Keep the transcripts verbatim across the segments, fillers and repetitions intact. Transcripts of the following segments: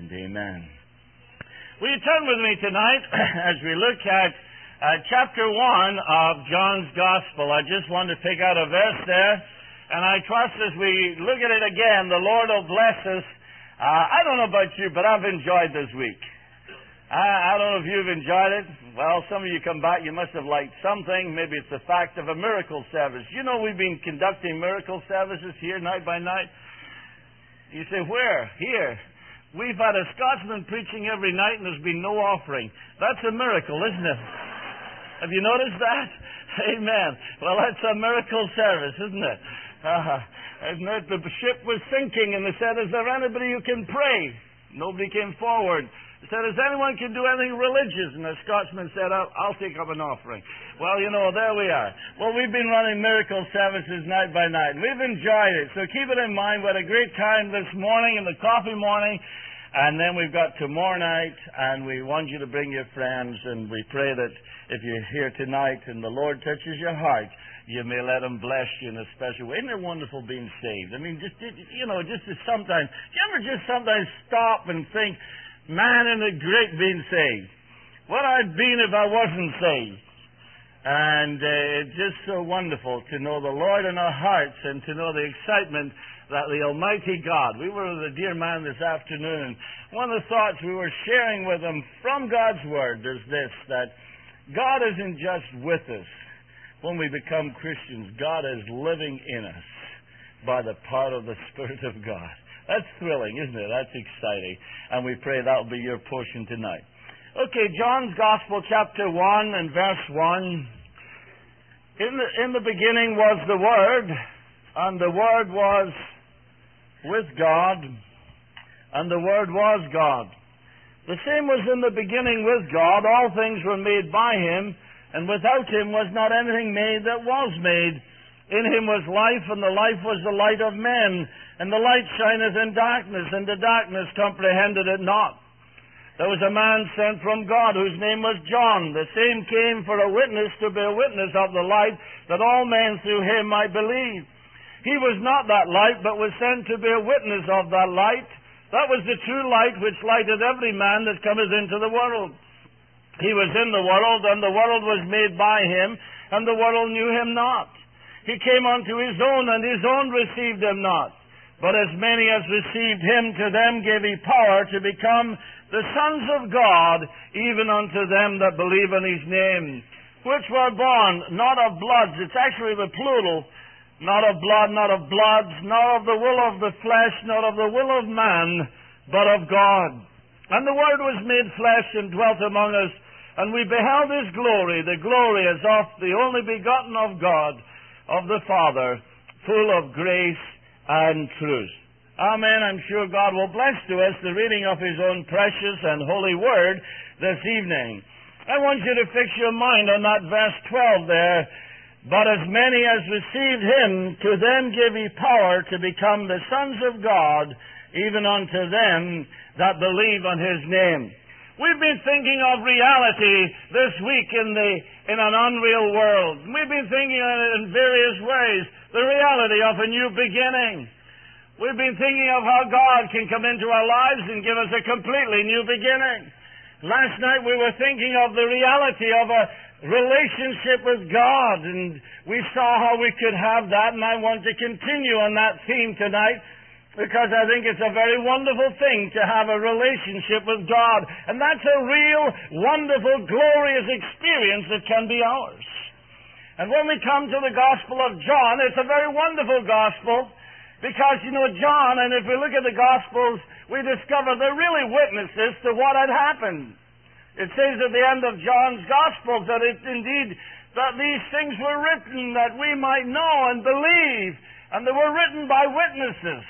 and amen. Will you turn with me tonight as we look at uh, chapter one of John's Gospel? I just want to pick out a verse there, and I trust as we look at it again, the Lord will bless us. Uh, I don't know about you, but I've enjoyed this week. I, I don't know if you've enjoyed it. Well, some of you come back, you must have liked something. Maybe it's the fact of a miracle service. You know, we've been conducting miracle services here night by night. You say, where? Here. We've had a Scotsman preaching every night and there's been no offering. That's a miracle, isn't it? Have you noticed that? Amen. Well, that's a miracle service, isn't it? Uh, isn't it? The ship was sinking and they said, is there anybody who can pray? Nobody came forward. They said, is anyone can do anything religious? And the Scotsman said, I'll, I'll take up an offering. Well, you know, there we are. Well, we've been running miracle services night by night. We've enjoyed it. So keep it in mind. We had a great time this morning in the coffee morning. And then we've got tomorrow night. And we want you to bring your friends. And we pray that if you're here tonight and the Lord touches your heart, you may let Him bless you in a special way. Isn't it wonderful being saved? I mean, just, you know, just as sometimes, do you ever just sometimes stop and think, man, isn't it great being saved? What I'd been if I wasn't saved. And uh, it's just so wonderful to know the Lord in our hearts and to know the excitement that the Almighty God. We were with a dear man this afternoon. One of the thoughts we were sharing with him from God's Word is this, that God isn't just with us when we become Christians. God is living in us by the power of the Spirit of God. That's thrilling, isn't it? That's exciting. And we pray that will be your portion tonight. Okay, John's Gospel, chapter one and verse one. In the, in the beginning was the Word, and the Word was with God, and the Word was God. The same was in the beginning with God. All things were made by Him, and without Him was not anything made that was made. In Him was life, and the life was the light of men. And the light shineth in darkness, and the darkness comprehended it not. There was a man sent from God, whose name was John. The same came for a witness to bear witness of the light, that all men through him might believe. He was not that light, but was sent to bear witness of that light. That was the true light which lighteth every man that cometh into the world. He was in the world, and the world was made by him, and the world knew him not. He came unto his own, and his own received him not. But as many as received him, to them gave he power to become the sons of God, even unto them that believe in his name, which were born not of bloods. It's actually the plural. Not of blood, not of bloods, not of the will of the flesh, not of the will of man, but of God. And the Word was made flesh and dwelt among us, and we beheld his glory, the glory as of the only begotten of God, of the Father, full of grace and truth. Amen. I'm sure God will bless to us the reading of His own precious and holy Word this evening. I want you to fix your mind on that verse twelve there. But as many as received Him, to them give He power to become the sons of God, even unto them that believe on His name. We've been thinking of reality this week in the in an unreal world. We've been thinking of it in various ways. The reality of a new beginning. We've been thinking of how God can come into our lives and give us a completely new beginning. Last night we were thinking of the reality of a relationship with God, and we saw how we could have that, and I want to continue on that theme tonight, because I think it's a very wonderful thing to have a relationship with God. And that's a real, wonderful, glorious experience that can be ours. And when we come to the Gospel of John, it's a very wonderful Gospel, because, you know, John, and if we look at the Gospels, we discover they're really witnesses to what had happened. It says at the end of John's Gospel that it indeed, that these things were written that we might know and believe, and they were written by witnesses.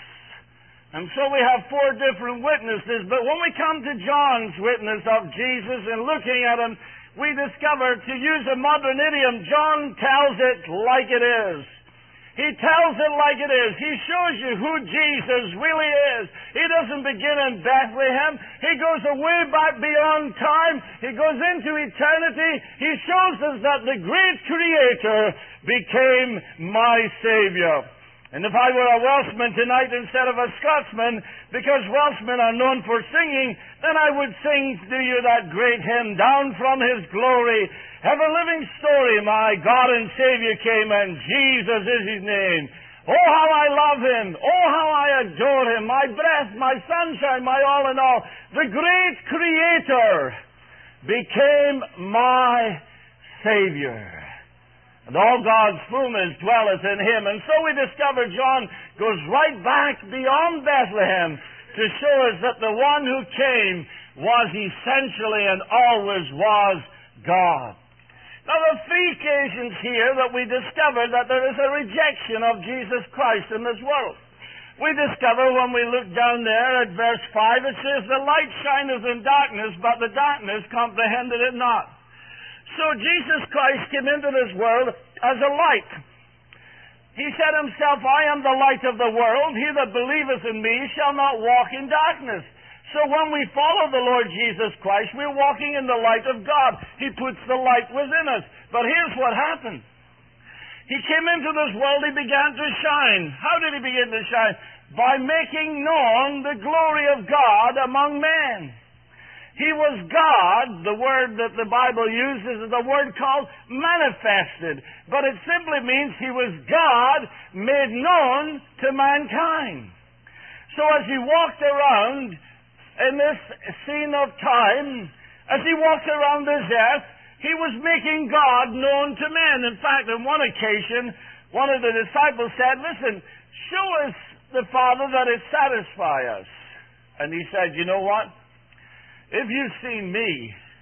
And so we have four different witnesses, but when we come to John's witness of Jesus and looking at him, we discover, to use a modern idiom, John tells it like it is. He tells it like it is. He shows you who Jesus really is. He doesn't begin in Bethlehem. He goes way back beyond time. He goes into eternity. He shows us that the great Creator became my Savior. And if I were a Welshman tonight instead of a Scotsman, because Welshmen are known for singing, then I would sing to you that great hymn, Down from His Glory, ever-living story, my God and Savior came, and Jesus is His name. Oh, how I love Him. Oh, how I adore Him. My breath, my sunshine, my all in all. The great Creator became my Savior. And all God's fullness dwelleth in Him. And so we discover John goes right back beyond Bethlehem to show us that the one who came was essentially and always was God. Now, there are three occasions here that we discover that there is a rejection of Jesus Christ in this world. We discover when we look down there at verse five, it says, The light shineth in darkness, but the darkness comprehended it not. So Jesus Christ came into this world as a light. He said Himself, I am the light of the world. He that believeth in me shall not walk in darkness. So when we follow the Lord Jesus Christ, we're walking in the light of God. He puts the light within us. But here's what happened. He came into this world, He began to shine. How did He begin to shine? By making known the glory of God among men. He was God. The word that the Bible uses is a word called manifested. But it simply means He was God made known to mankind. So as He walked around in this scene of time, as He walked around this earth, He was making God known to men. In fact, on one occasion, one of the disciples said, Listen, show us the Father that it satisfy us. And He said, you know what? If you've seen me,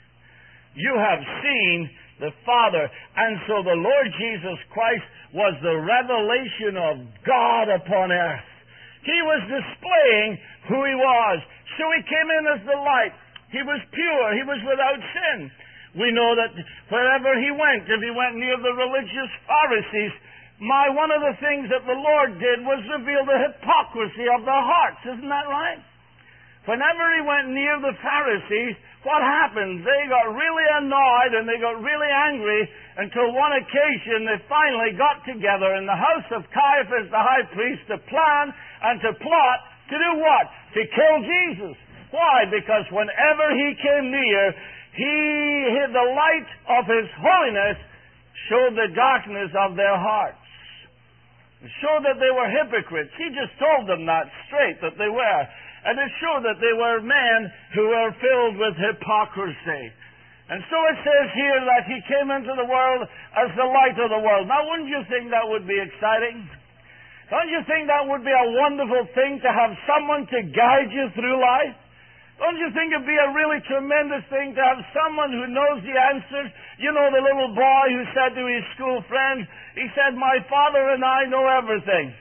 you have seen the Father. And so the Lord Jesus Christ was the revelation of God upon earth. He was displaying who He was. So He came in as the light. He was pure. He was without sin. We know that wherever He went, if He went near the religious Pharisees, my, one of the things that the Lord did was reveal the hypocrisy of their hearts. Isn't that right? Whenever He went near the Pharisees, what happened? They got really annoyed and they got really angry until one occasion they finally got together in the house of Caiaphas the high priest to plan and to plot to do what? To kill Jesus. Why? Because whenever He came near, He, the light of His holiness showed the darkness of their hearts. Showed that they were hypocrites. He just told them that straight, that they were. And it showed that they were men who were filled with hypocrisy. And so it says here that He came into the world as the light of the world. Now, wouldn't you think that would be exciting? Don't you think that would be a wonderful thing to have someone to guide you through life? Don't you think it'd be a really tremendous thing to have someone who knows the answers? You know the little boy who said to his school friends, he said, my father and I know everything.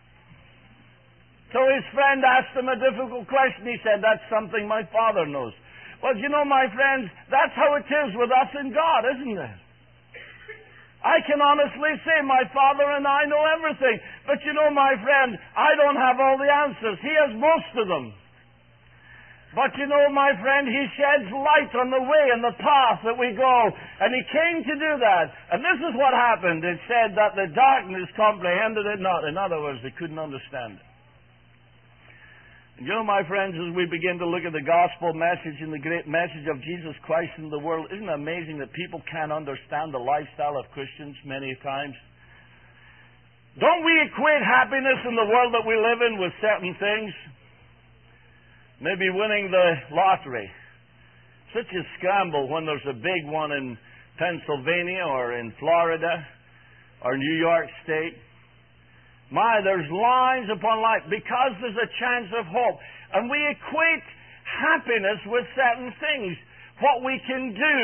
So his friend asked him a difficult question. He said, that's something my Father knows. Well, you know, my friends, that's how it is with us and God, isn't it? I can honestly say my Father and I know everything. But you know, my friend, I don't have all the answers. He has most of them. But you know, my friend, He sheds light on the way and the path that we go. And He came to do that. And this is what happened. It said that the darkness comprehended it not. In other words, they couldn't understand it. And you know, my friends, as we begin to look at the gospel message and the great message of Jesus Christ in the world, isn't it amazing that people can't understand the lifestyle of Christians many times? Don't we equate happiness in the world that we live in with certain things? Maybe winning the lottery. Such a scramble when there's a big one in Pennsylvania or in Florida or New York State. My, there's lines upon lines because there's a chance of hope. And we equate happiness with certain things, what we can do.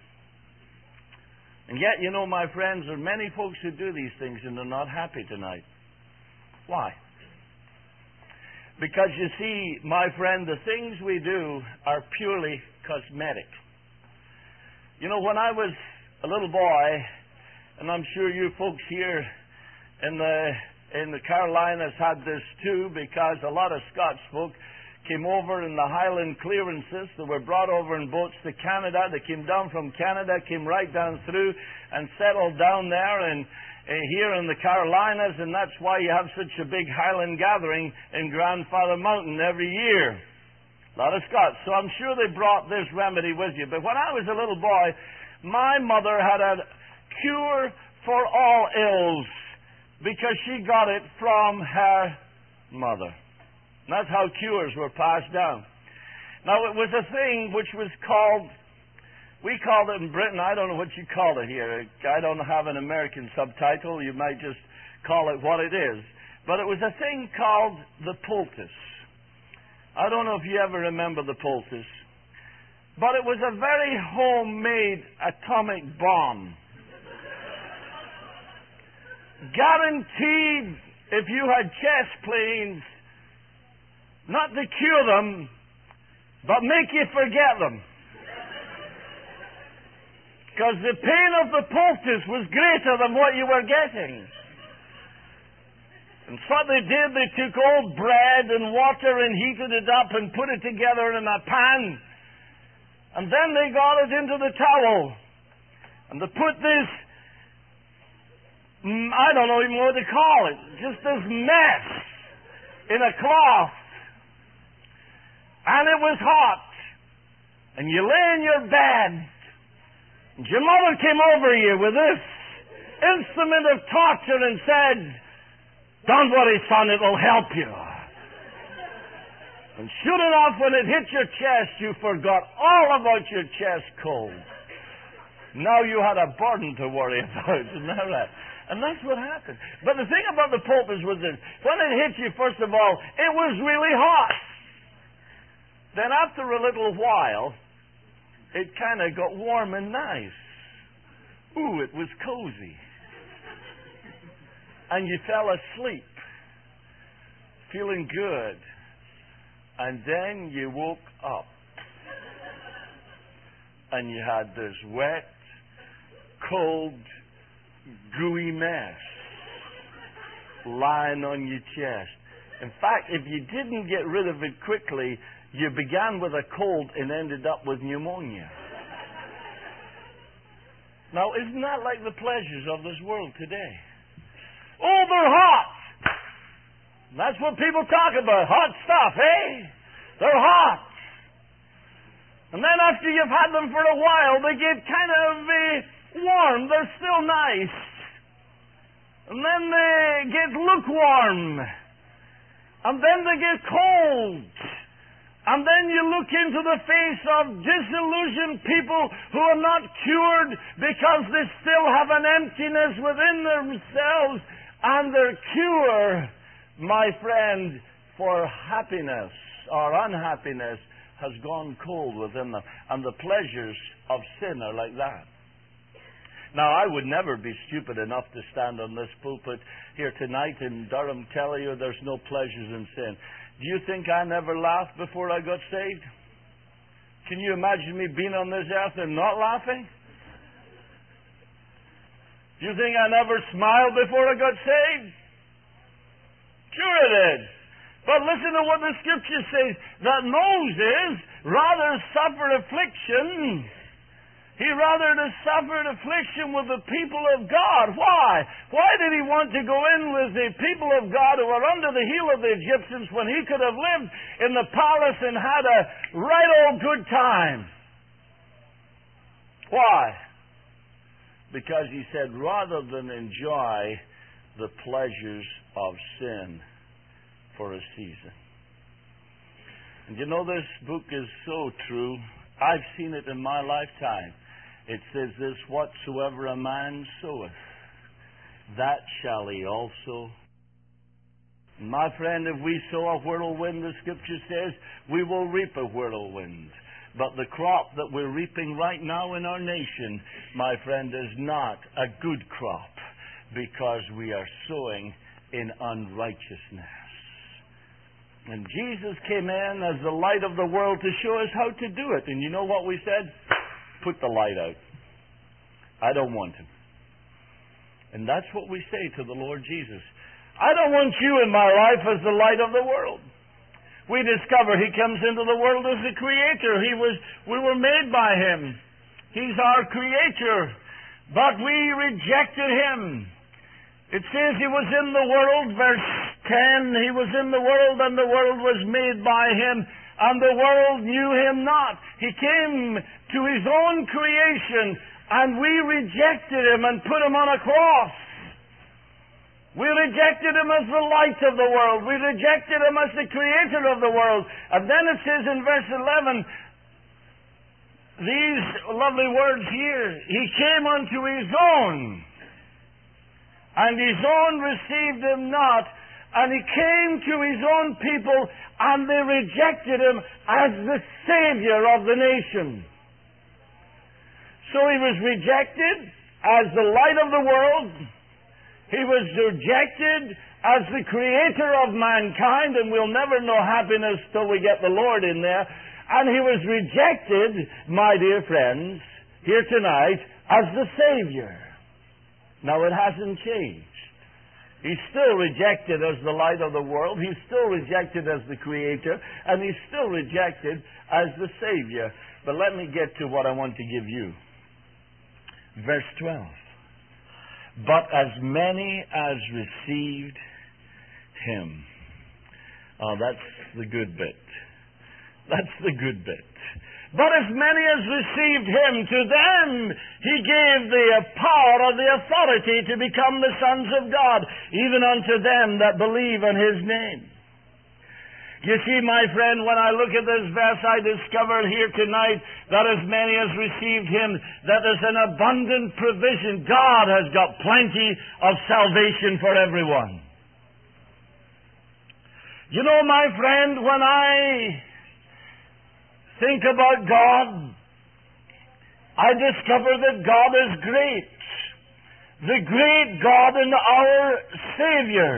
And yet, you know, my friends, there are many folks who do these things and they're not happy tonight. Why? Because you see, my friend, the things we do are purely cosmetic. You know, when I was a little boy, and I'm sure you folks here in the in the Carolinas had this too, because a lot of Scots folk came over in the Highland clearances. They were brought over in boats to Canada. They came down from Canada, came right down through and settled down there in, here in the Carolinas, and that's why you have such a big Highland gathering in Grandfather Mountain every year. A lot of Scots. So I'm sure they brought this remedy with you. But when I was a little boy, my mother had a cure for all ills because she got it from her mother. And that's how cures were passed down. Now, it was a thing which was called, we called it in Britain, I don't know what you call it here. I don't have an American subtitle. You might just call it what it is. But it was a thing called the poultice. I don't know if you ever remember the poultice. But it was a very homemade atomic bomb. Guaranteed, if you had chest pains, not to cure them, but make you forget them. Because the pain of the poultice was greater than what you were getting. And so what they did, they took old bread and water and heated it up and put it together in a pan. And then they got it into the towel. And they put this, I don't know even what to call it, just this mess in a cloth. And it was hot. And you lay in your bed. And your mother came over you with this instrument of torture and said, "Don't worry, son, it'll help you." And sure enough, when it hit your chest, you forgot all about your chest cold. Now you had a burden to worry about, isn't that right? And that's what happened. But the thing about the poultice was this. When it hit you, first of all, it was really hot. Then after a little while, it kind of got warm and nice. Ooh, it was cozy. And you fell asleep, feeling good. And then you woke up. And you had this wet, cold, gooey mess lying on your chest. In fact, if you didn't get rid of it quickly, you began with a cold and ended up with pneumonia. Now, isn't that like the pleasures of this world today? Oh, they're hot! That's what people talk about. Hot stuff, eh? They're hot. And then after you've had them for a while, they get kind of uh, warm. They're still nice. And then they get lukewarm. And then they get cold. And then you look into the face of disillusioned people who are not cured because they still have an emptiness within themselves. And their cure, my friend, for happiness or unhappiness has gone cold within them. And the pleasures of sin are like that. Now, I would never be stupid enough to stand on this pulpit here tonight in Durham telling you there's no pleasures in sin. Do you think I never laughed before I got saved? Can you imagine me being on this earth and not laughing? Do you think I never smiled before I got saved? Sure I did. But listen to what the Scripture says, that Moses rather suffered affliction. He rather suffered affliction with the people of God. Why? Why did he want to go in with the people of God who were under the heel of the Egyptians when he could have lived in the palace and had a right old good time? Why? Because he said, rather than enjoy the pleasures of sin for a season. And you know, this book is so true. I've seen it in my lifetime. It says this, whatsoever a man soweth, that shall he also. My friend, if we sow a whirlwind, the Scripture says, we will reap a whirlwind. But the crop that we're reaping right now in our nation, my friend, is not a good crop because we are sowing in unrighteousness. And Jesus came in as the light of the world to show us how to do it. And you know what we said? Put the light out. I don't want him. And that's what we say to the Lord Jesus. I don't want you in my life as the light of the world. We discover he comes into the world as the creator. He was, we were made by him. He's our creator. But we rejected him. It says He was in the world, verse ten, He was in the world, and the world was made by Him, and the world knew Him not. He came to His own creation, and we rejected Him and put Him on a cross. We rejected Him as the light of the world. We rejected Him as the creator of the world. And then it says in verse eleven, these lovely words here, He came unto His own, and His own received Him not. And He came to His own people, and they rejected Him as the Savior of the nation. So He was rejected as the light of the world. He was rejected as the creator of mankind, and we'll never know happiness till we get the Lord in there. And He was rejected, my dear friends, here tonight, as the Savior. Now it hasn't changed. He's still rejected as the light of the world. He's still rejected as the creator. And He's still rejected as the Savior. But let me get to what I want to give you. Verse twelve. But as many as received Him. Oh, that's the good bit. That's the good bit. But as many as received Him, to them He gave the power or the authority to become the sons of God, even unto them that believe in His name. You see, my friend, when I look at this verse, I discover here tonight that as many as received Him, that there's an abundant provision. God has got plenty of salvation for everyone. You know, my friend, when I think about God, I discover that God is great. The great God and our Savior.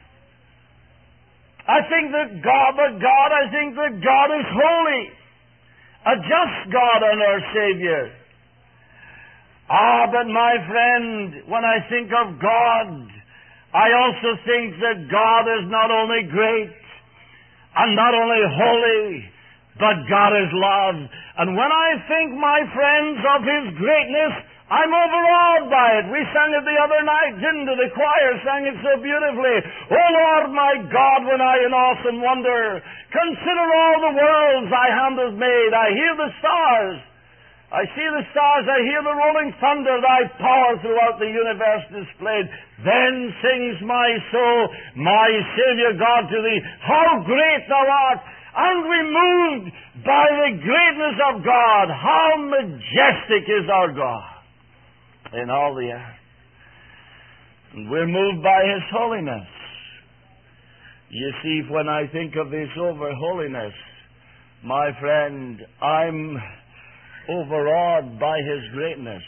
I think that God, but God, I think that God is holy. A just God and our Savior. Ah, but my friend, when I think of God, I also think that God is not only great and not only holy, but God is love. And when I think, my friends, of His greatness, I'm overawed by it. We sang it the other night, didn't we? The choir sang it so beautifully. Oh Lord, my God, when I in awesome wonder consider all the worlds Thy hand has made. I hear the stars. I see the stars. I hear the rolling thunder. Thy power throughout the universe displayed. Then sings my soul, my Savior God, to Thee, how great Thou art. And we're moved by the greatness of God. How majestic is our God in all the earth. And we're moved by His holiness. You see, when I think of His over holiness, my friend, I'm overawed by His greatness.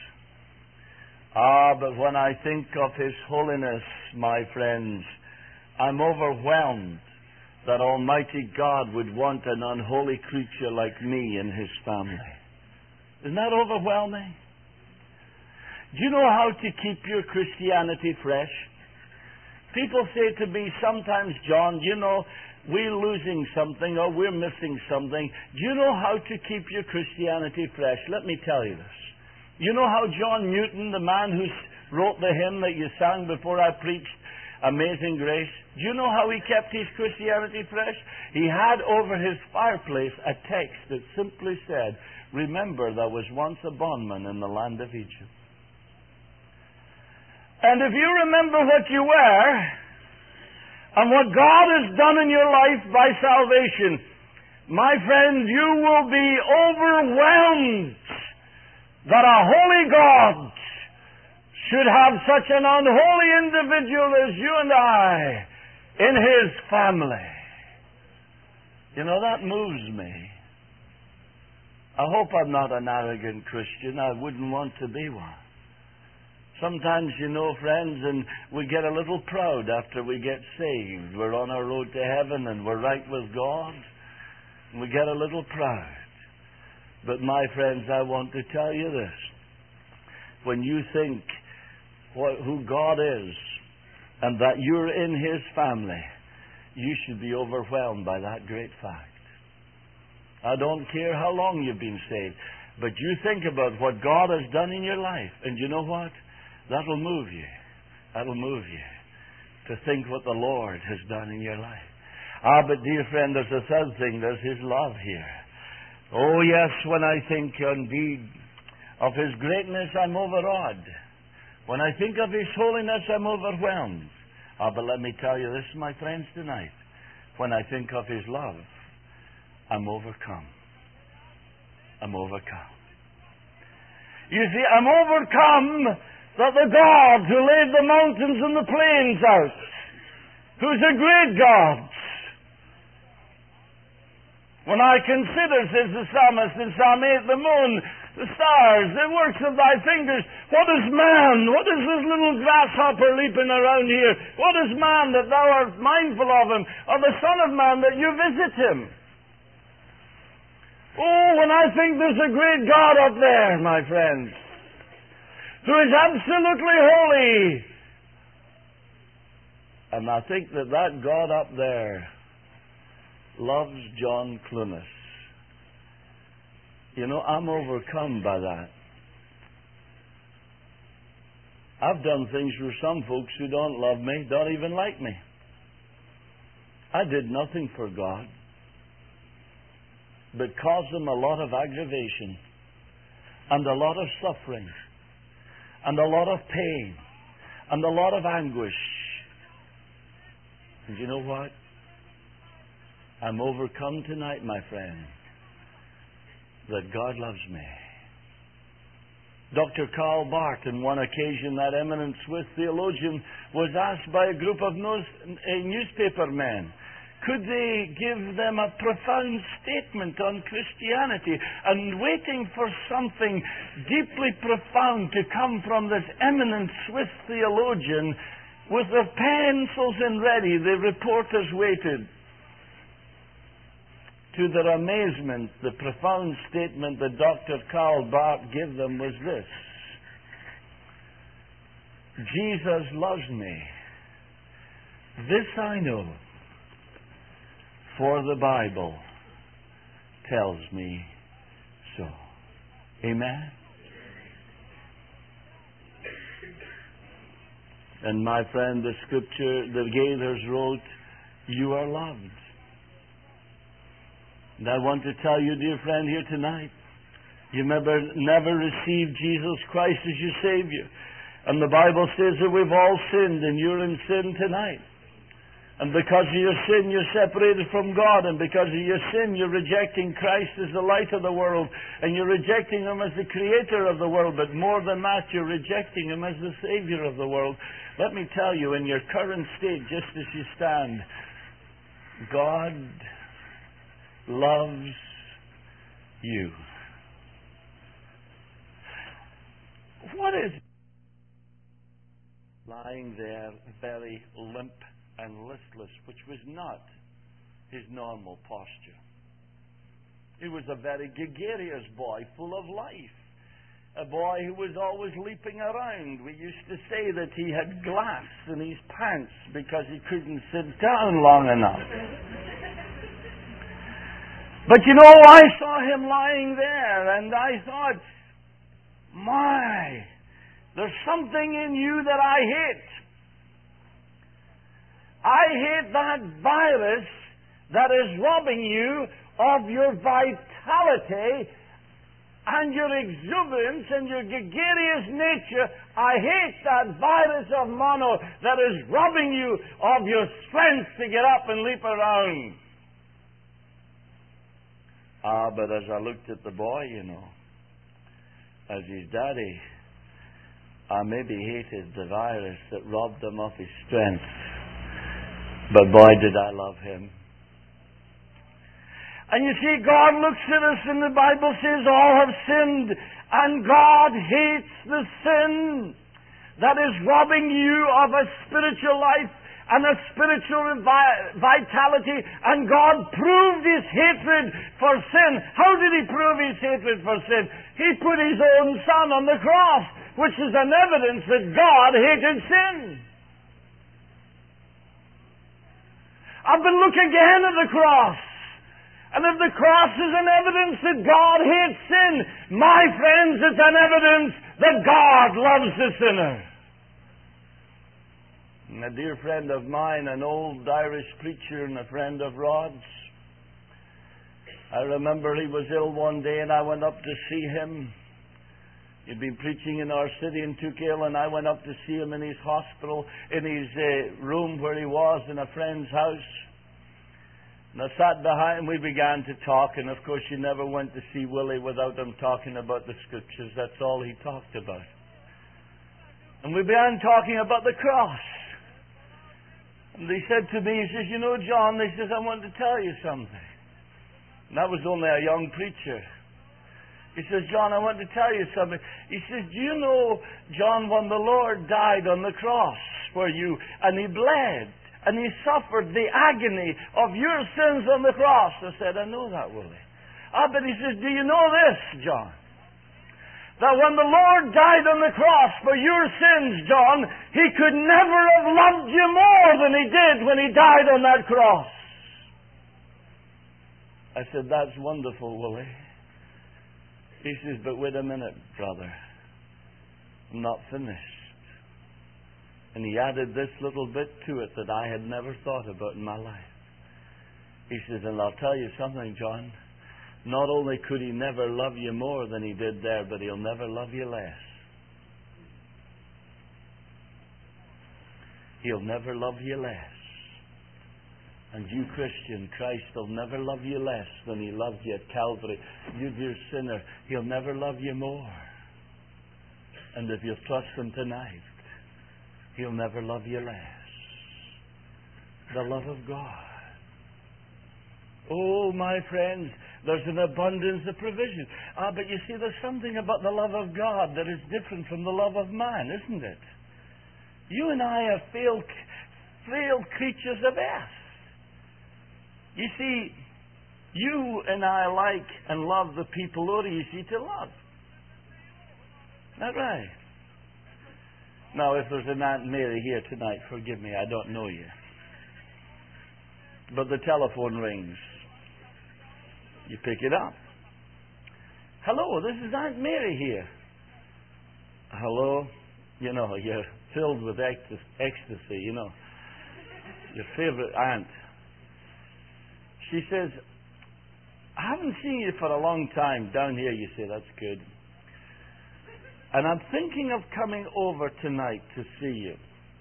Ah, but when I think of His holiness, my friends, I'm overwhelmed that Almighty God would want an unholy creature like me in His family. Isn't that overwhelming? Do you know how to keep your Christianity fresh? People say to me sometimes, John, you know, we're losing something or we're missing something. Do you know how to keep your Christianity fresh? Let me tell you this. You know how John Newton, the man who wrote the hymn that you sang before I preached, Amazing Grace, do you know how he kept his Christianity fresh? He had over his fireplace a text that simply said, remember there was once a bondman in the land of Egypt. And if you remember what you were and what God has done in your life by salvation, my friend, you will be overwhelmed that a holy God should have such an unholy individual as you and I in His family. You know, that moves me. I hope I'm not an arrogant Christian. I wouldn't want to be one. Sometimes, you know, friends, and we get a little proud after we get saved. We're on our road to heaven and we're right with God. And we get a little proud. But my friends, I want to tell you this. When you think what, who God is and that you're in His family, you should be overwhelmed by that great fact. I don't care how long you've been saved, but you think about what God has done in your life, and you know what? That'll move you. That'll move you to think what the Lord has done in your life. Ah, but dear friend, there's a third thing. There's His love here. Oh, yes, when I think indeed of His greatness, I'm overawed. When I think of His holiness, I'm overwhelmed. Ah, but let me tell you this, my friends, tonight. When I think of His love, I'm overcome. I'm overcome. You see, I'm overcome that the God who laid the mountains and the plains out, who's a great God. When I consider, says the psalmist in Psalm eight, the moon, the stars, the works of thy fingers, what is man? What is this little grasshopper leaping around here? What is man that thou art mindful of him, or the Son of Man that you visit him? Oh, when I think there's a great God up there, my friends, who is absolutely holy, and I think that that God up there loves John Clunas. You know, I'm overcome by that. I've done things for some folks who don't love me, don't even like me. I did nothing for God but caused them a lot of aggravation and a lot of suffering and a lot of pain and a lot of anguish. And you know what? I'm overcome tonight, my friend, that God loves me. Doctor Karl Barth, on one occasion, that eminent Swiss theologian, was asked by a group of news, uh, newspaper men, could they give them a profound statement on Christianity? And waiting for something deeply profound to come from this eminent Swiss theologian, with their pencils in ready, the reporters waited. To their amazement, the profound statement that Doctor Karl Barth gave them was this: Jesus loves me. This I know, for the Bible tells me so. Amen? And my friend, the scripture that Gaithers wrote, you are loved. And I want to tell you, dear friend, here tonight, you never, never received Jesus Christ as your Savior. And the Bible says that we've all sinned, and you're in sin tonight. And because of your sin, you're separated from God. And because of your sin, you're rejecting Christ as the light of the world. And you're rejecting Him as the Creator of the world. But more than that, you're rejecting Him as the Savior of the world. Let me tell you, in your current state, just as you stand, God loves you. What is lying there very limp and listless, which was not his normal posture? He was a very gregarious boy, full of life. A boy who was always leaping around. We used to say that he had glass in his pants because he couldn't sit down long enough. But you know, I saw him lying there, and I thought, my, there's something in you that I hate. I hate that virus that is robbing you of your vitality and your exuberance and your gregarious nature. I hate that virus of mono that is robbing you of your strength to get up and leap around. Ah, but as I looked at the boy, you know, as his daddy, I maybe hated the virus that robbed him of his strength. But boy, did I love him. And you see, God looks at us, and the Bible says all have sinned, and God hates the sin that is robbing you of a spiritual life and a spiritual vitality. And God proved His hatred for sin. How did He prove His hatred for sin? He put His own Son on the cross, which is an evidence that God hated sin. I've been looking again at the cross. And if the cross is an evidence that God hates sin, my friends, it's an evidence that God loves the sinner. And a dear friend of mine, an old Irish preacher and a friend of Rod's, I remember he was ill one day and I went up to see him. He'd been preaching in our city and took ill, and I went up to see him in his hospital, in his uh, room where he was, in a friend's house. And I sat behind and we began to talk, and of course you never went to see Willie without him talking about the Scriptures. That's all he talked about. And we began talking about the cross. And he said to me, he says, you know, John, he says, I want to tell you something. And that was only a young preacher. He says, John, I want to tell you something. He says, do you know, John, when the Lord died on the cross for you, and He bled, and He suffered the agony of your sins on the cross? I said, I know that, Willie. Ah, but he says, do you know this, John? That when the Lord died on the cross for your sins, John, He could never have loved you more than He did when He died on that cross. I said, that's wonderful, Willie. He says, but wait a minute, brother. I'm not finished. And he added this little bit to it that I had never thought about in my life. He says, and I'll tell you something, John. Not only could He never love you more than He did there, but He'll never love you less. He'll never love you less. And you, Christian, Christ will never love you less than He loved you at Calvary. You, dear sinner, He'll never love you more. And if you'll trust Him tonight, He'll never love you less. The love of God. Oh, my friends, there's an abundance of provision. Ah, but you see, there's something about the love of God that is different from the love of man, isn't it? You and I are frail, frail creatures of earth. You see, you and I like and love the people who are easy to love. Not right? Now, if there's an Aunt Mary here tonight, forgive me, I don't know you. But the telephone rings. You pick it up. Hello, this is Aunt Mary here. Hello? You know, you're filled with ecstasy, you know. Your favorite aunt. She says, I haven't seen you for a long time down here. You say, that's good. And I'm thinking of coming over tonight to see you.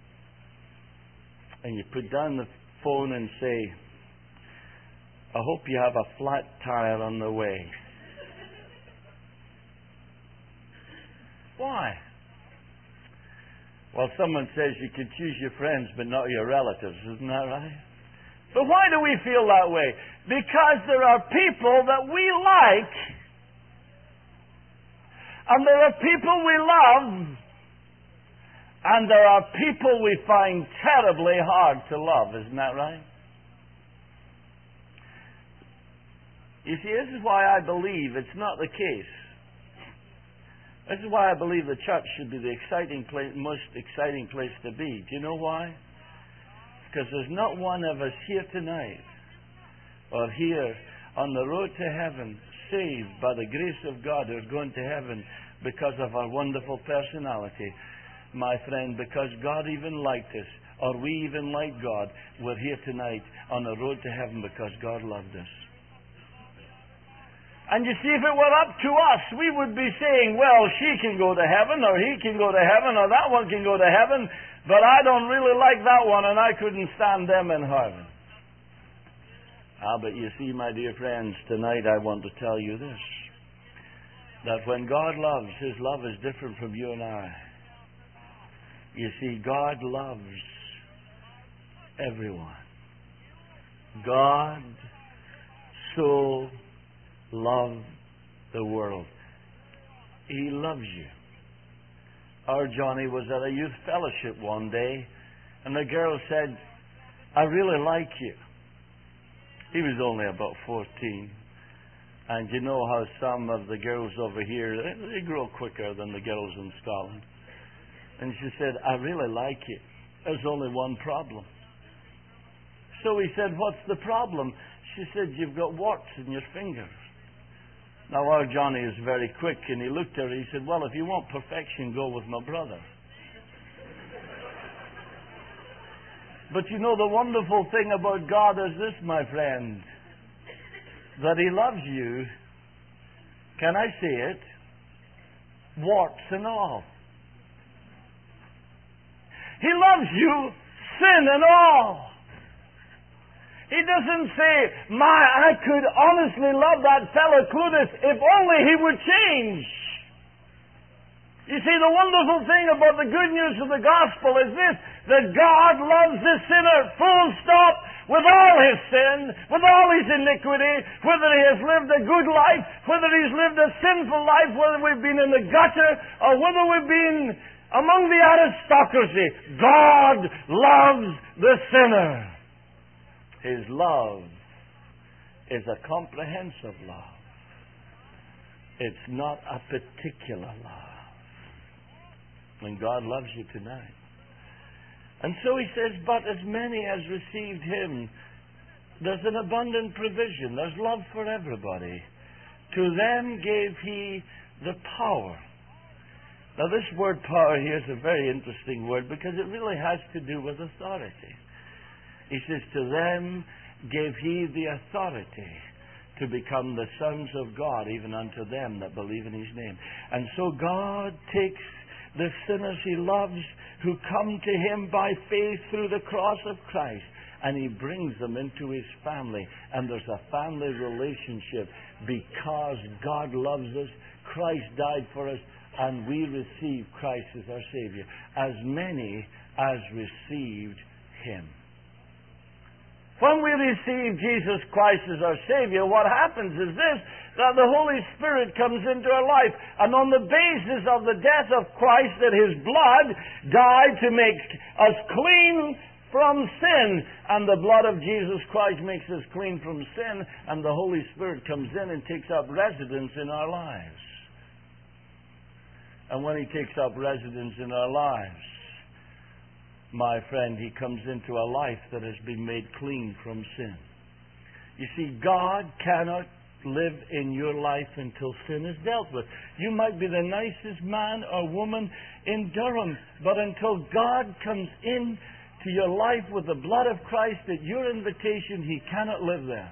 And you put down the phone and say, I hope you have a flat tire on the way. Why? Well, someone says you can choose your friends but not your relatives. Isn't that right? But why do we feel that way? Because there are people that we like, and there are people we love, and there are people we find terribly hard to love. Isn't that right? You see, this is why I believe it's not the case. This is why I believe the church should be the exciting place, most exciting place to be. Do you know why? Because there's not one of us here tonight or here on the road to heaven saved by the grace of God who are going to heaven because of our wonderful personality. My friend, because God even liked us, or we even like God, we're here tonight on the road to heaven because God loved us. And you see, if it were up to us, we would be saying, well, she can go to heaven, or he can go to heaven, or that one can go to heaven, but I don't really like that one, and I couldn't stand them in heaven. Ah, but you see, my dear friends, tonight I want to tell you this, that when God loves, His love is different from you and I. You see, God loves everyone. God so loved the world. He loves you. Our Johnny was at a youth fellowship one day, and the girl said, I really like you. He was only about fourteen. And you know how some of the girls over here, they, they grow quicker than the girls in Scotland. And she said, I really like you. There's only one problem. So he said, what's the problem? She said, you've got warts in your fingers. Now, our Johnny is very quick, and he looked at her, he said, well, if you want perfection, go with my brother. But you know, the wonderful thing about God is this, my friend, that He loves you, can I say it, warts and all. He loves you, sin and all. He doesn't say, my, I could honestly love that fellow Clutis if only he would change. You see, the wonderful thing about the good news of the gospel is this, that God loves the sinner, full stop, with all his sin, with all his iniquity, whether he has lived a good life, whether he's lived a sinful life, whether we've been in the gutter, or whether we've been among the aristocracy. God loves the sinner. His love is a comprehensive love. It's not a particular love. And God loves you tonight. And so he says, but as many as received him, there's an abundant provision. There's love for everybody. To them gave he the power. Now this word power here is a very interesting word because it really has to do with authority. He says, to them gave he the authority to become the sons of God, even unto them that believe in his name. And so God takes the sinners he loves who come to him by faith through the cross of Christ, and he brings them into his family. And there's a family relationship because God loves us, Christ died for us, and we receive Christ as our Savior. As many as received him. When we receive Jesus Christ as our Savior, what happens is this, that the Holy Spirit comes into our life. And on the basis of the death of Christ, that his blood died to make us clean from sin. And the blood of Jesus Christ makes us clean from sin. And the Holy Spirit comes in and takes up residence in our lives. And when he takes up residence in our lives, my friend, he comes into a life that has been made clean from sin. You see, God cannot live in your life until sin is dealt with. You might be the nicest man or woman in Durham, but until God comes in to your life with the blood of Christ at your invitation, he cannot live there.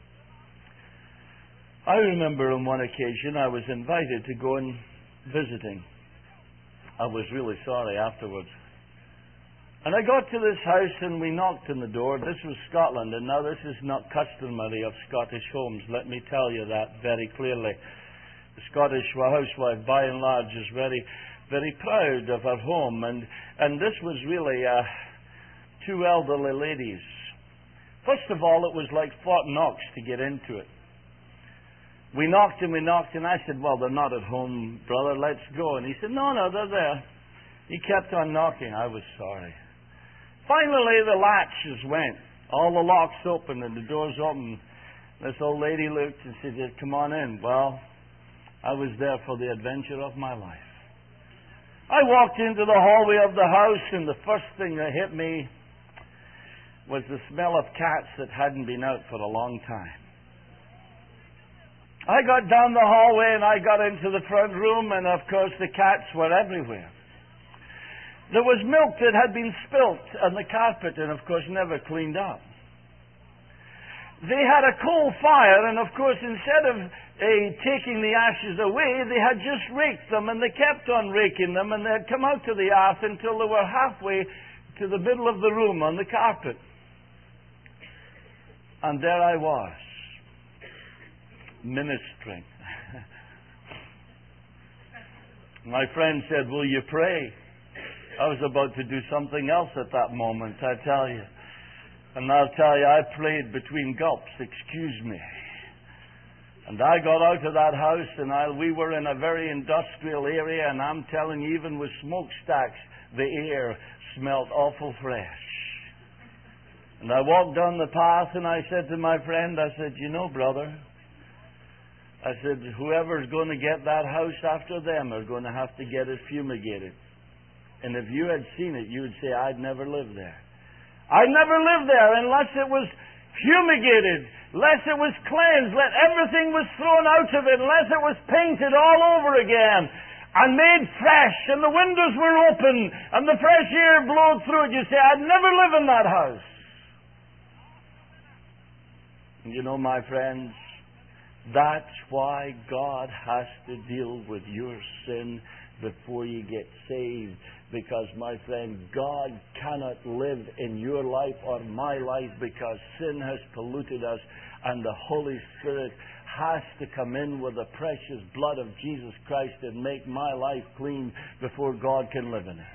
I remember on one occasion I was invited to go and visiting. I was really sorry afterwards. And I got to this house and we knocked on the door. This was Scotland, and now this is not customary of Scottish homes. Let me tell you that very clearly. The Scottish housewife, by and large, is very, very proud of her home. And, and this was really uh, two elderly ladies. First of all, it was like Fort Knox to get into it. We knocked and we knocked, and I said, well, they're not at home, brother, let's go. And he said, no, no, they're there. He kept on knocking. I was sorry. Finally, the latches went. All the locks opened and the doors opened. This old lady looked and said, come on in. Well, I was there for the adventure of my life. I walked into the hallway of the house, and the first thing that hit me was the smell of cats that hadn't been out for a long time. I got down the hallway and I got into the front room, and of course the cats were everywhere. There was milk that had been spilt on the carpet and, of course, never cleaned up. They had a coal fire, and, of course, instead of uh, taking the ashes away, they had just raked them, and they kept on raking them, and they had come out to the hearth until they were halfway to the middle of the room on the carpet. And there I was, ministering. My friend said, will you pray? I was about to do something else at that moment, I tell you. And I'll tell you, I prayed between gulps, excuse me. And I got out of that house, and I, we were in a very industrial area, and I'm telling you, even with smokestacks, the air smelled awful fresh. And I walked down the path, and I said to my friend, I said, you know, brother, I said, whoever's going to get that house after them are going to have to get it fumigated. And if you had seen it, you would say, I'd never live there. I'd never live there unless it was fumigated, unless it was cleansed, unless everything was thrown out of it, unless it was painted all over again. and made fresh, and the windows were open, and the fresh air blowed through it, you say, I'd never live in that house. And you know, my friends, that's why God has to deal with your sin before you get saved. Because, my friend, God cannot live in your life or my life because sin has polluted us, and the Holy Spirit has to come in with the precious blood of Jesus Christ and make my life clean before God can live in it.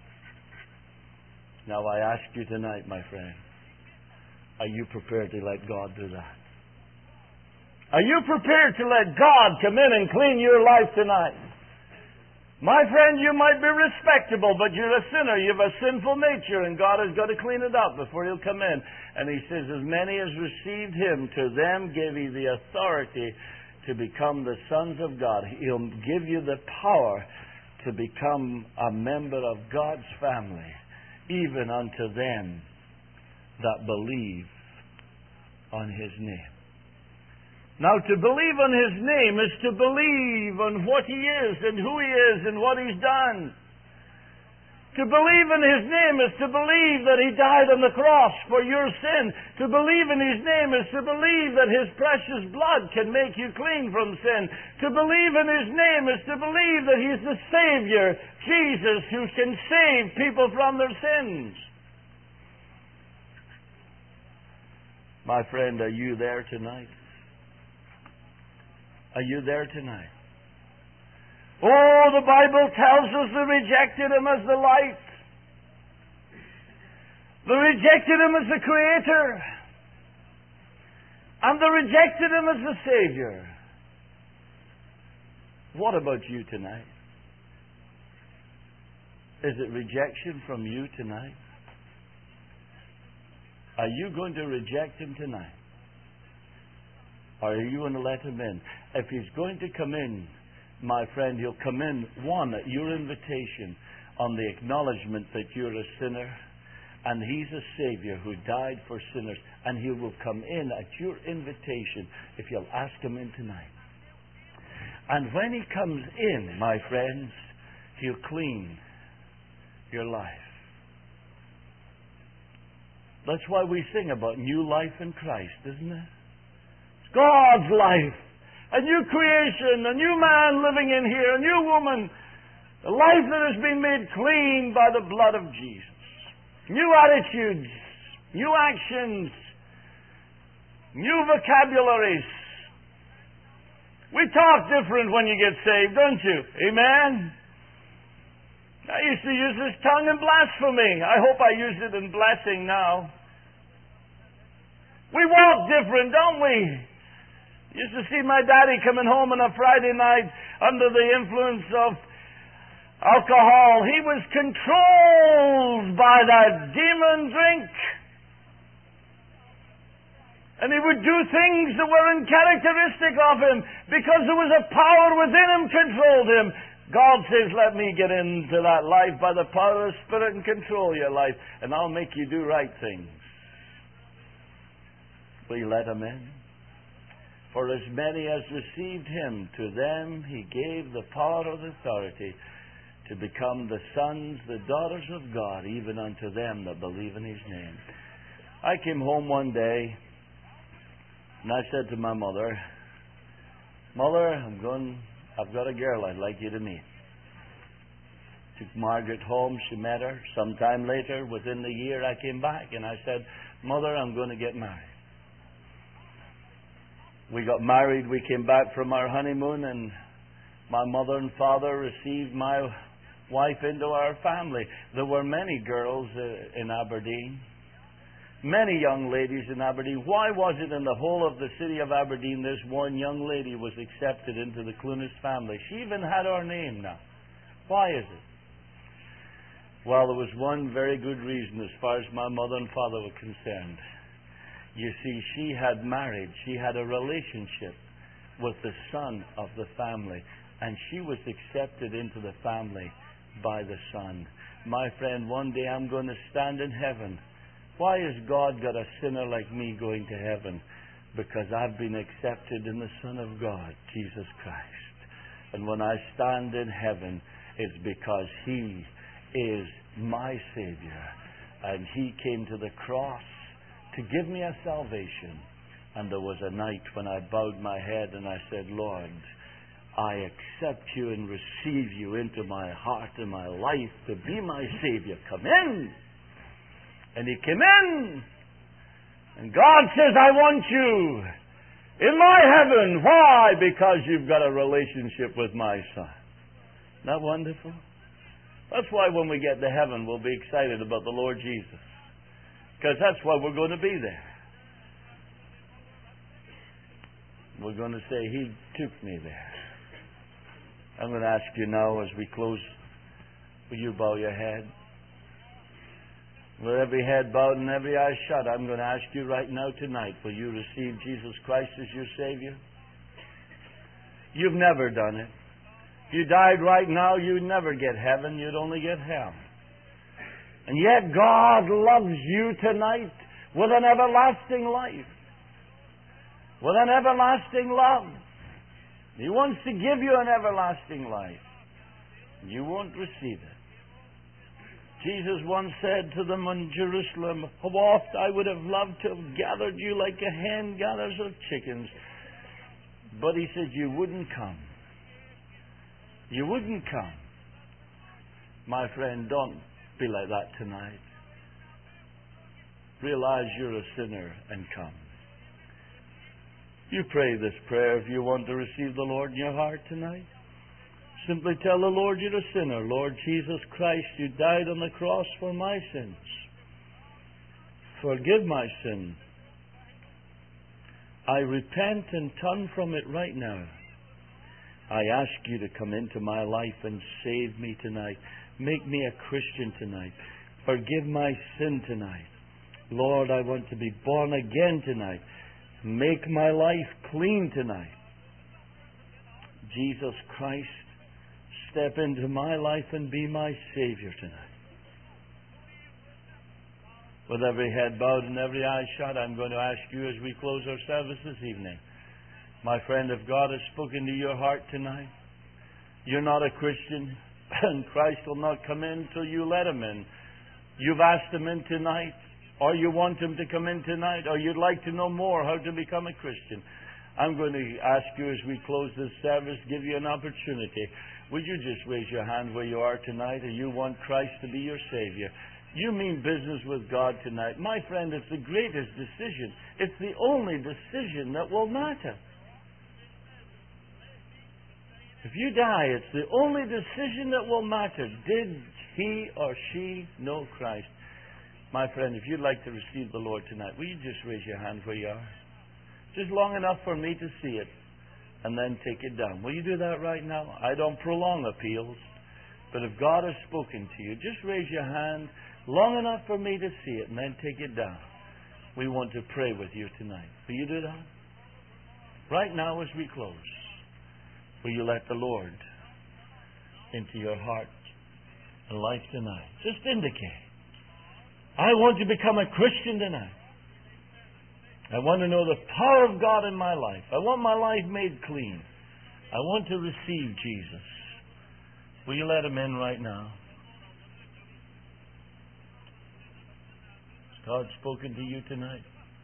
Now I ask you tonight, my friend, are you prepared to let God do that? Are you prepared to let God come in and clean your life tonight? My friend, you might be respectable, but you're a sinner. You have a sinful nature, and God has got to clean it up before He'll come in. And He says, as many as received Him, to them gave He the authority to become the sons of God. He'll give you the power to become a member of God's family, even unto them that believe on His name. Now, to believe on His name is to believe on what He is and who He is and what He's done. To believe in His name is to believe that He died on the cross for your sin. To believe in His name is to believe that His precious blood can make you clean from sin. To believe in His name is to believe that He's the Savior, Jesus, who can save people from their sins. My friend, are you there tonight? Are you there tonight? Oh, the Bible tells us they rejected Him as the light. They rejected Him as the Creator. And they rejected Him as the Savior. What about you tonight? Is it rejection from you tonight? Are you going to reject Him tonight? Or are you going to let Him in? If He's going to come in, my friend, He'll come in, one, at your invitation, on the acknowledgement that you're a sinner, and He's a Savior who died for sinners, and He will come in at your invitation if you'll ask Him in tonight. And when He comes in, my friends, He'll clean your life. That's why we sing about new life in Christ, isn't it? God's life, a new creation, a new man living in here, a new woman, a life that has been made clean by the blood of Jesus. New attitudes, new actions, new vocabularies. We talk different when you get saved, don't you? Amen? I used to use this tongue in blasphemy. I hope I use it in blessing now. We walk different, don't we? Used to see my daddy coming home on a Friday night under the influence of alcohol. He was controlled by that demon drink. And he would do things that were uncharacteristic of him because there was a power within him controlled him. God says, let me get into that life by the power of the Spirit and control your life, and I'll make you do right things. Will you let Him in? For as many as received Him, to them He gave the power of authority to become the sons, the daughters of God, even unto them that believe in His name. I came home one day, and I said to my mother, Mother, I'm going, I've got a girl I'd like you to meet. Took Margaret home, she met her. Sometime later, within the year, I came back, and I said, Mother, I'm going to get married. We got married, we came back from our honeymoon, and my mother and father received my wife into our family. There were many girls uh, in Aberdeen, many young ladies in Aberdeen. Why was it in the whole of the city of Aberdeen this one young lady was accepted into the Clunas family? She even had our name now. Why is it? Well, there was one very good reason as far as my mother and father were concerned. You see, she had married, she had a relationship with the son of the family, and she was accepted into the family by the son. My friend, one day I'm going to stand in heaven. Why has God got a sinner like me going to heaven? Because I've been accepted in the Son of God, Jesus Christ. And when I stand in heaven, it's because He is my Savior. And He came to the cross to give me a salvation. And there was a night when I bowed my head and I said, Lord, I accept You and receive You into my heart and my life to be my Savior. Come in. And He came in. And God says, I want you in my heaven. Why? Because you've got a relationship with my Son. Isn't that wonderful? That's why when we get to heaven, we'll be excited about the Lord Jesus. Because that's why we're going to be there. We're going to say, He took me there. I'm going to ask you now as we close, will you bow your head? With every head bowed and every eye shut, I'm going to ask you right now tonight, will you receive Jesus Christ as your Savior? You've never done it. If you died right now, you'd never get heaven, you'd only get hell. And yet God loves you tonight with an everlasting life. With an everlasting love. He wants to give you an everlasting life. You won't receive it. Jesus once said to them in Jerusalem, how oft I would have loved to have gathered you like a hen gathers of chickens. But He said, you wouldn't come. You wouldn't come. My friend, don't be like that tonight. Realize you're a sinner and come. You pray this prayer if you want to receive the Lord in your heart tonight. Simply tell the Lord you're a sinner. Lord Jesus Christ, You died on the cross for my sins. Forgive my sin. I repent and turn from it right now. I ask You to come into my life and save me tonight. Make me a Christian tonight. Forgive my sin tonight. Lord, I want to be born again tonight. Make my life clean tonight. Jesus Christ, step into my life and be my Savior tonight. With every head bowed and every eye shut, I'm going to ask you as we close our service this evening. My friend, if God has spoken to your heart tonight, you're not a Christian, and Christ will not come in till you let Him in. You've asked Him in tonight, or you want Him to come in tonight, or you'd like to know more how to become a Christian. I'm going to ask you as we close this service, give you an opportunity. Would you just raise your hand where you are tonight, or you want Christ to be your Savior? You mean business with God tonight. My friend, it's the greatest decision. It's the only decision that will matter. If you die, it's the only decision that will matter. Did he or she know Christ? My friend, if you'd like to receive the Lord tonight, will you just raise your hand where you are? Just long enough for me to see it, and then take it down. Will you do that right now? I don't prolong appeals, but if God has spoken to you, just raise your hand long enough for me to see it, and then take it down. We want to pray with you tonight. Will you do that? Right now as we close, will you let the Lord into your heart and life tonight? Just indicate. I want to become a Christian tonight. I want to know the power of God in my life. I want my life made clean. I want to receive Jesus. Will you let Him in right now? Has God spoken to you tonight?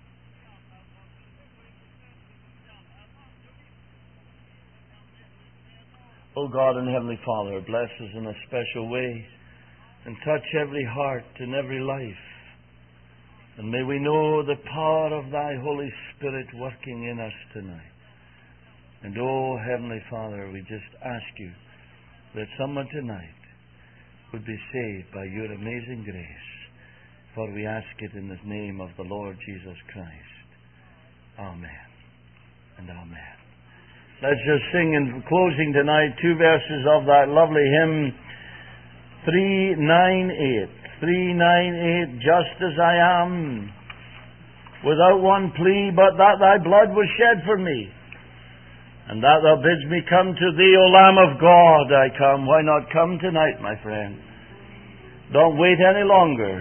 Oh God and Heavenly Father, bless us in a special way and touch every heart and every life. And may we know the power of Thy Holy Spirit working in us tonight. And oh Heavenly Father, we just ask You that someone tonight would be saved by Your amazing grace. For we ask it in the name of the Lord Jesus Christ. Amen and amen. Let's just sing in closing tonight two verses of that lovely hymn, three ninety-eight. three ninety-eight, just as I am, without one plea, but that Thy blood was shed for me, and that Thou bidst me come to Thee, O Lamb of God, I come. Why not come tonight, my friend? Don't wait any longer.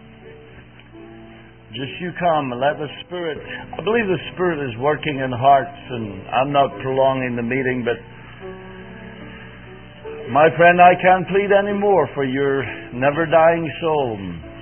Just you come and let the Spirit, I believe the Spirit is working in hearts, and I'm not prolonging the meeting, but My friend, I can't plead any more for your never-dying soul.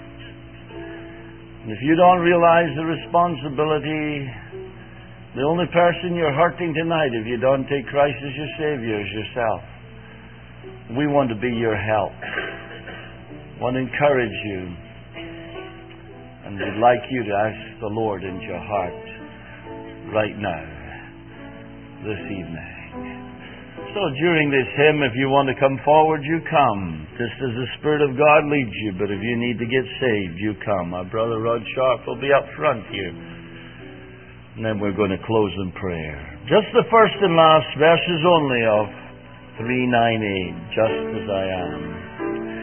If you don't realize the responsibility, the only person you're hurting tonight if you don't take Christ as your Savior is yourself. We want to be your help. We want to encourage you. And we'd like you to ask the Lord into your heart right now, this evening. So during this hymn, if you want to come forward, you come. Just as the Spirit of God leads you. But if you need to get saved, you come. Our brother Rod Sharp will be up front here. And then we're going to close in prayer. Just the first and last verses only of three ninety-eight, Just As I Am.